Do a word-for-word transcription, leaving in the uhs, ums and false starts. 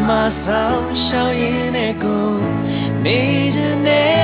မှာဆောင်ရှောင်းရင်းနဲ့ကိုနေချင်တဲ့